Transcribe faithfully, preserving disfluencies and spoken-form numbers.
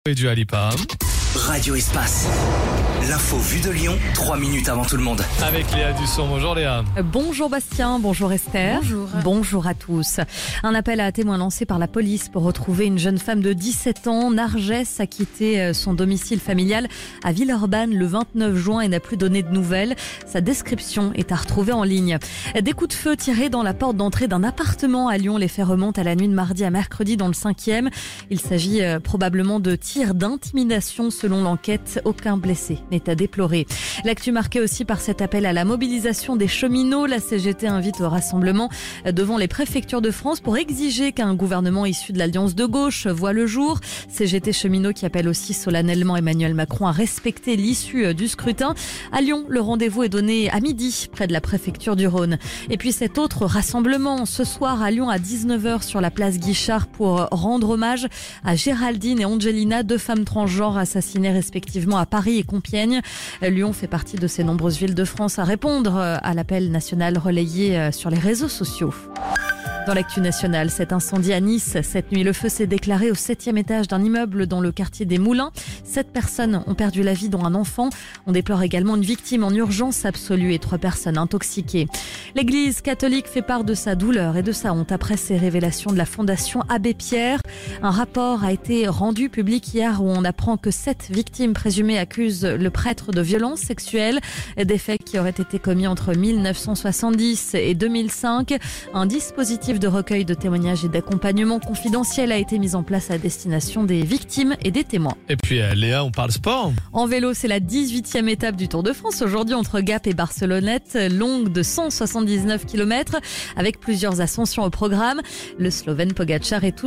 Et du Alipa. Radio Espace. L'info vue de Lyon, trois minutes avant tout le monde. Avec Léa Dusson. Bonjour Léa. Bonjour Bastien, bonjour Esther. Bonjour. Bonjour à tous. Un appel à témoins lancé par la police pour retrouver une jeune femme de dix-sept ans. Narges a quitté son domicile familial à Villeurbanne le vingt-neuf juin et n'a plus donné de nouvelles. Sa description est à retrouver en ligne. Des coups de feu tirés dans la porte d'entrée d'un appartement à Lyon. Les faits remontent à la nuit de mardi à mercredi dans le cinquième. Il s'agit probablement de tirs d'intimidation selon l'enquête. Aucun blessé n'est à déplorer. L'actu marquée aussi par cet appel à la mobilisation des cheminots. La C G T invite au rassemblement devant les préfectures de France pour exiger qu'un gouvernement issu de l'Alliance de gauche voie le jour. C G T cheminots qui appelle aussi solennellement Emmanuel Macron à respecter l'issue du scrutin. À Lyon, le rendez-vous est donné à midi près de la préfecture du Rhône. Et puis cet autre rassemblement ce soir à Lyon à dix-neuf heures sur la place Guichard pour rendre hommage à Géraldine et Angelina, deux femmes transgenres assassinées respectivement à Paris et Compiègne. Lyon fait partie de ces nombreuses villes de France à répondre à l'appel national relayé sur les réseaux sociaux. Dans l'actu nationale, cet incendie à Nice. Cette nuit, le feu s'est déclaré au septième étage d'un immeuble dans le quartier des Moulins. Sept personnes ont perdu la vie, dont un enfant. On déplore également une victime en urgence absolue et trois personnes intoxiquées. L'église catholique fait part de sa douleur et de sa honte après ces révélations de la Fondation Abbé Pierre. Un rapport a été rendu public hier où on apprend que sept victimes présumées accusent le prêtre de violences sexuelles. Des faits qui auraient été commis entre mille neuf cent soixante-dix et deux mille cinq. Un dispositif de recueil de témoignages et d'accompagnement confidentiel a été mis en place à destination des victimes et des témoins. Et puis euh, Léa, on parle sport. En vélo, c'est la dix-huitième étape du Tour de France aujourd'hui entre Gap et Barcelonnette, longue de cent soixante-dix-neuf kilomètres avec plusieurs ascensions au programme. Le Slovène Pogačar est tout